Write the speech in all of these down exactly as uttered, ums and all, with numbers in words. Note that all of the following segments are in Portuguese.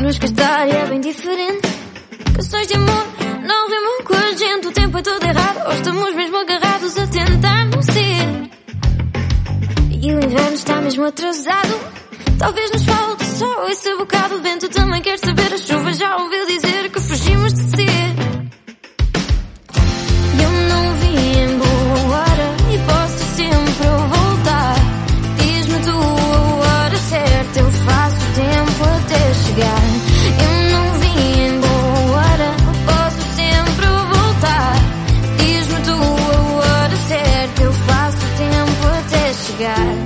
sabemos que a história é bem diferente. Canções de amor não rimam com a gente. O tempo é todo errado, ou estamos mesmo agarrados a tentar não ser. E o inverno está mesmo atrasado. Talvez nos falte só esse bocado. O vento também quer saber, a chuva já ouviu dizer que fugimos de ser. Eu não vim em boa hora e posso sempre voltar. Diz-me tu a hora certa, eu faço tempo até chegar. Eu não vim em boa hora, posso sempre voltar. Diz-me tu a hora certa, eu faço tempo até chegar.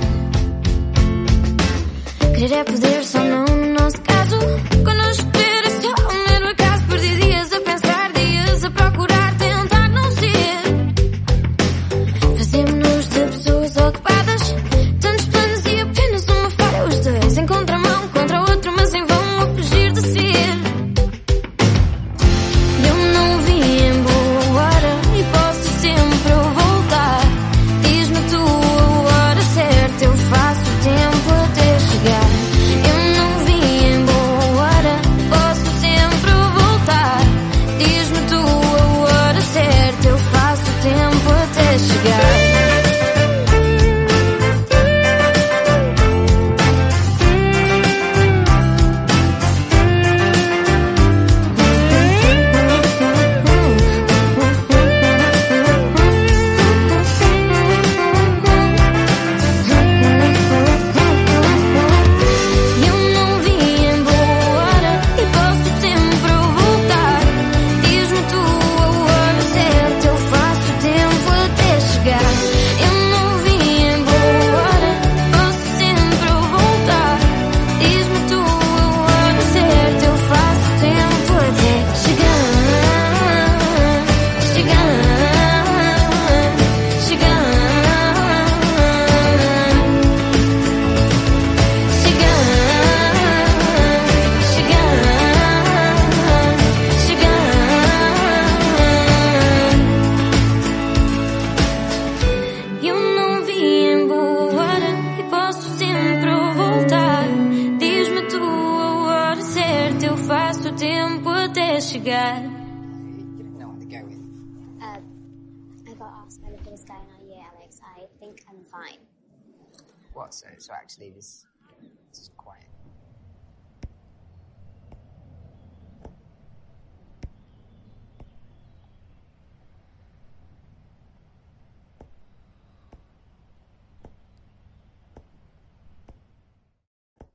Querer é poder, só não no nosso caso. Connosco querer é só um mero acaso. Perdi dias a pensar, dias a procurar, tentar não ser. Fazemos-nos de pessoas ocupadas, tantos planos e apenas uma falha. Os dois em contramão, contra o outro, mas em vão a fugir de ser. Eu não vim em boa hora e posso sempre voltar. Diz-me tu a hora certa, eu faço tempo até chegar. Eu não vim em boa hora, posso sempre voltar. Diz-me tu a hora certa, eu faço tempo até chegar. Eu não vim em boa hora e posso sempre voltar. Diz-me tu a hora certa, eu faço tempo até chegar. Eu não vim em boa hora, posso sempre voltar. Diz-me tu a hora certa, eu faço tempo até chegar. Chegar, chegar, chegar, chegar, chegar. Eu não vim em boa hora e posso sempre voltar. Diz-me tu a hora certa, eu faço tempo até chegar. You don't know what to go with. Uh, I got asked by the fittest guy in our year, Alex. I think I'm fine. What? So, so actually, this, this is quite